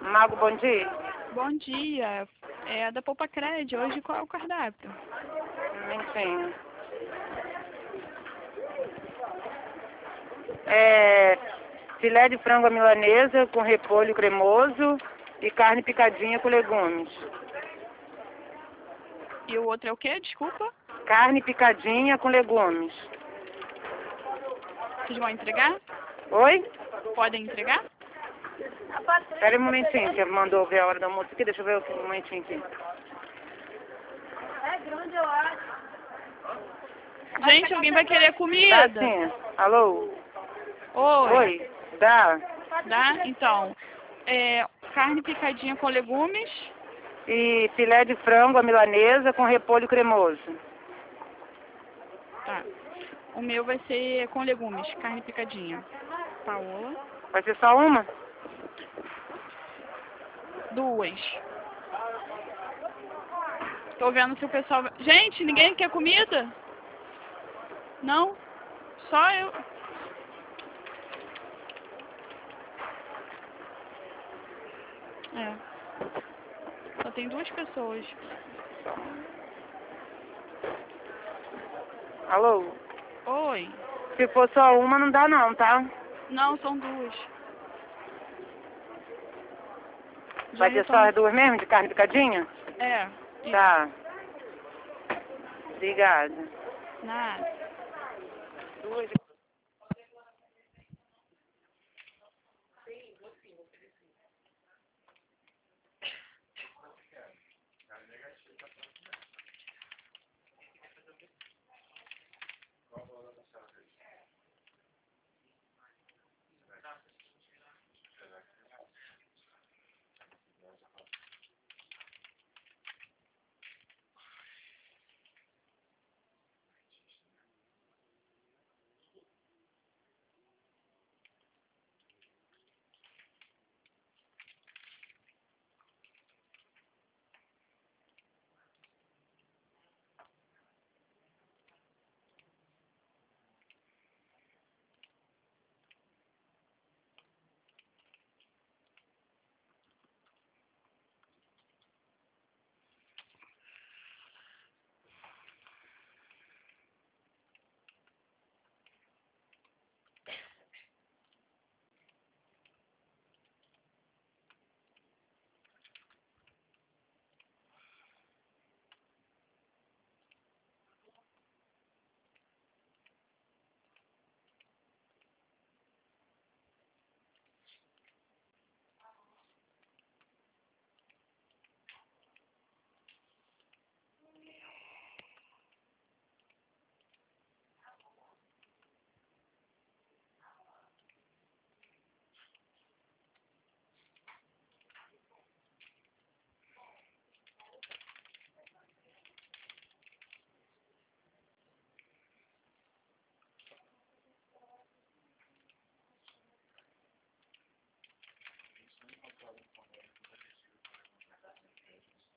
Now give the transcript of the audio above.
Mago, bom dia. Bom dia. É da Poupa Cred. Hoje qual é o cardápio? Enfim. Filé de frango à milanesa com repolho cremoso e carne picadinha com legumes. E o outro é o quê? Desculpa. Carne picadinha com legumes. Vocês vão entregar? Oi? Podem entregar? Espera aí um momentinho, que mandou ver a hora do almoço aqui. Deixa eu ver um momentinho aqui. É grande, eu acho. Gente, alguém vai querer Dá comida? sim. Alô? Oi. Oi? Dá? Dá? Então, carne picadinha com legumes. E filé de frango à milanesa com repolho cremoso. Tá. O meu vai ser com legumes, carne picadinha. Paola. Vai ser só uma? 2. Tô vendo se o pessoal... Gente, ninguém quer comida? Não? Só eu. Só tem 2 pessoas. Alô? Oi. Se for só uma, não dá não, tá? Não, são 2. Vai ter só as 2 mesmo, de carne picadinha? É. Tá. Obrigada. Nada. 2